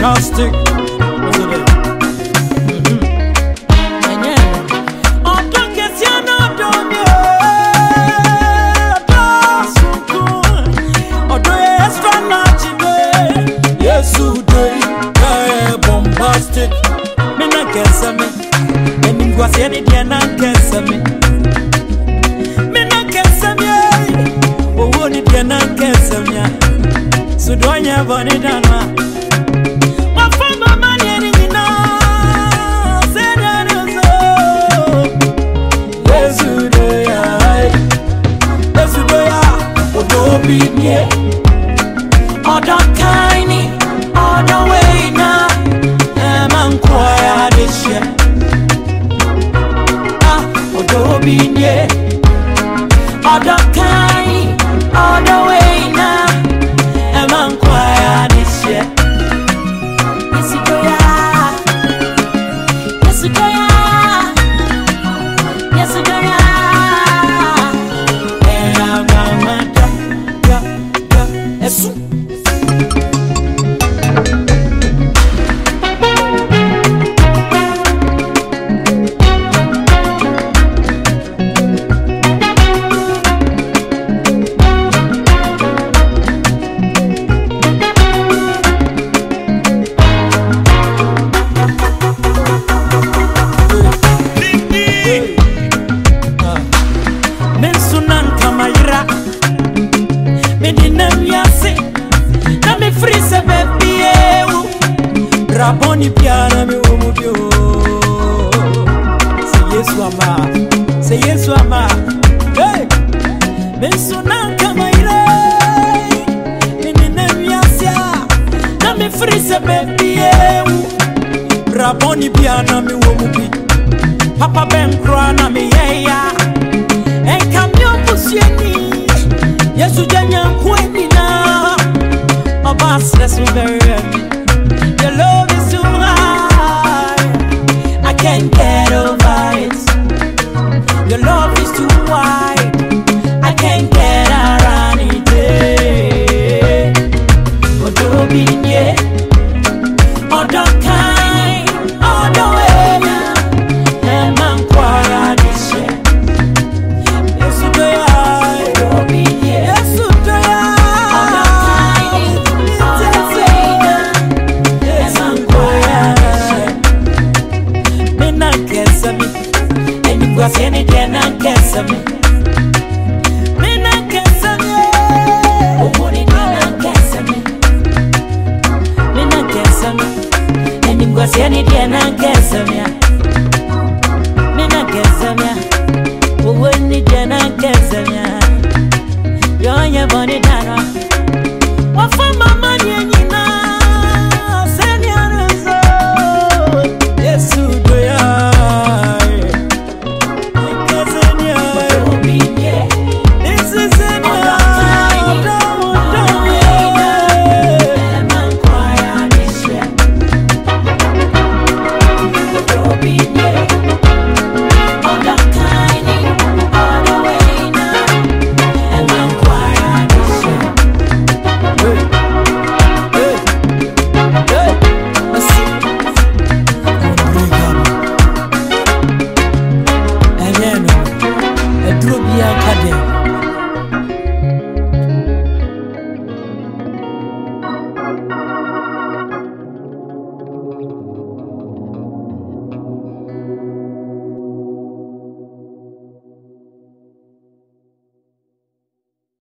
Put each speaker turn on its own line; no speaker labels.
bombastic. What's it? Bombastic. Me na kesa me. Eni ngwasi eni dia na kesa me. Me na kesa me. Owo ni dia na kesa me. So donya boni danwa. Wafamba mani eni nina. Sedana so. Yesu doya. Yesu doya. Odobi nye. Odo kaini. Odo way na. Choir this year. Odobi nye. Odo kai. Odo way na. Eman choir this year. Yesu doya. Yesu doya. Yesu doya. Yesu. Raboni piana me womubio. Say yes ama. Hey, mensuna kama ire. Nina miasia. Na me frise baby. Raboni piana me womubi. Papa ben kro na me yeya. En kamyo pusieni. Yesu janya kweni na. Obas that's very very. Your love is too high, I can't get over it. Your love is too wide, I can't get around it. Odobi nye, odo kai, odo enya, eman kwara dishe. Yesu doya, odobi nye, Yesu doya. Any day na kesa me. Me na kesa me. Omoni na kesa me. Me na kesa me. Any ngwasi any day na kesa me. Me na kesa me. Omoni na kesa me. Yo nya boni dana. Wafama